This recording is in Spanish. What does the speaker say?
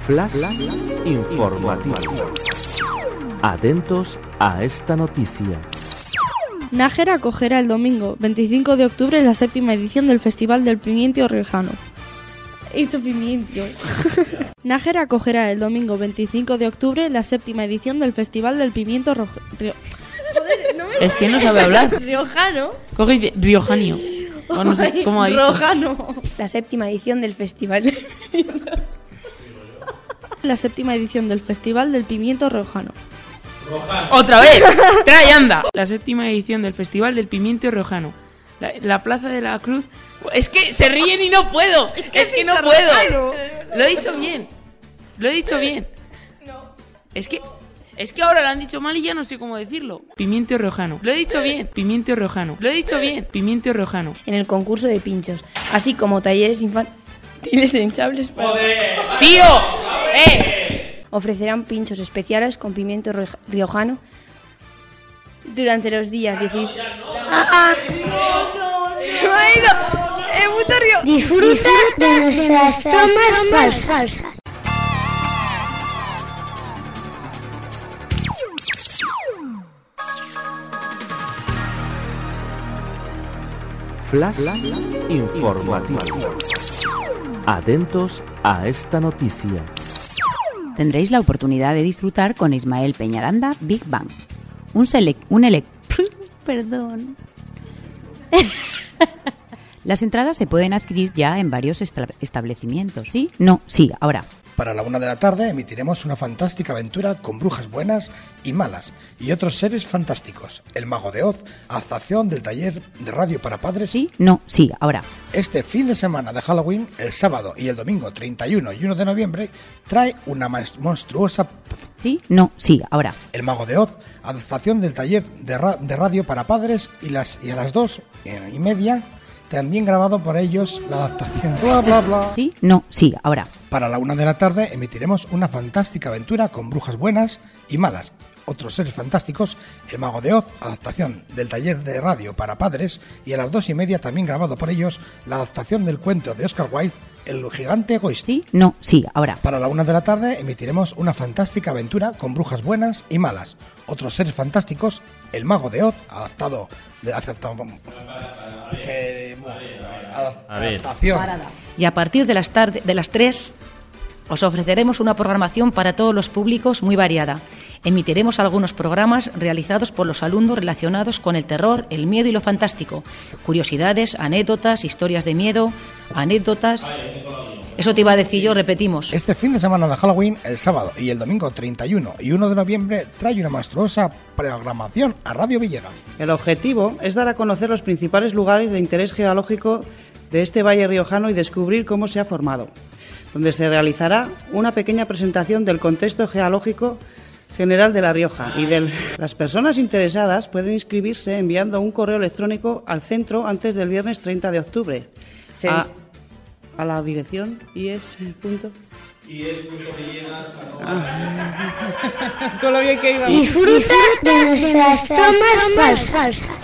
Flash informativo. Atentos a esta noticia. Nájera acogerá el domingo 25 de octubre la 7ª edición del Festival del Pimiento Riojano. Nájera acogerá el domingo 25 de octubre la 7ª edición del Festival del Pimiento Es que no sabe hablar. Riojano. Coge riojanio. O no sé cómo ha dicho. Riojano. La 7ª edición del Festival. La 7ª edición del Festival del Pimiento Riojano. ¡Otra vez! ¡Trae, anda! La 7ª edición del Festival del Pimiento Riojano. La Plaza de la Cruz. Es que se ríen y no puedo. Es que no puedo. Lo he dicho bien. No. Es que ahora lo han dicho mal y ya no sé cómo decirlo. Pimiento riojano. Lo he dicho bien. Pimiento riojano. Lo he dicho bien. Pimiento riojano. En el concurso de pinchos, así como talleres infantiles hinchables para... ¡Joder! ¡Tío! Ofrecerán pinchos especiales con pimiento riojano durante los días 16... ¡Se me ha ido! ¡Puto río! Disfruta de nuestras tomas falsas. Flash informativo. Atentos a esta noticia. Tendréis la oportunidad de disfrutar con Ismael Peñaranda Big Bang. Perdón. Las entradas se pueden adquirir ya en varios establecimientos. ¿Sí? No, sí, ahora. Para la 1 de la tarde emitiremos una fantástica aventura con brujas buenas y malas y otros seres fantásticos. El Mago de Oz, adaptación del taller de radio para padres. ¿Sí? No, sí, ahora. Este fin de semana de Halloween, el sábado y el domingo 31 y 1 de noviembre, trae una monstruosa... ¿Sí? No, sí, ahora. El Mago de Oz, adaptación del taller de radio para padres y a las 2:30... también grabado por ellos la adaptación. Bla, bla, bla. ¿Sí? No, sí, ahora. Para la 1 de la tarde emitiremos una fantástica aventura con brujas buenas y malas. Otros seres fantásticos, El Mago de Oz, adaptación del taller de radio para padres, y a las 2:30 también grabado por ellos la adaptación del cuento de Oscar Wilde, El gigante egoísta. ¿Sí? No, sí, ahora. Para la 1 de la tarde emitiremos una fantástica aventura con brujas buenas y malas. Otros seres fantásticos, El Mago de Oz, adaptación. Y a partir de las 3 os ofreceremos una programación para todos los públicos muy variada. Emitiremos algunos programas realizados por los alumnos relacionados con el terror, el miedo y lo fantástico. Curiosidades, anécdotas, historias de miedo, anécdotas... Eso te iba a decir yo, repetimos. Este fin de semana de Halloween, el sábado y el domingo 31 y 1 de noviembre, trae una monstruosa programación a Radio Villegas. El objetivo es dar a conocer los principales lugares de interés geológico de este valle riojano y descubrir cómo se ha formado, donde se realizará una pequeña presentación del contexto geológico general de La Rioja Las personas interesadas pueden inscribirse enviando un correo electrónico al centro antes del viernes 30 de octubre a la dirección Disfruta de nuestras tomas falsas.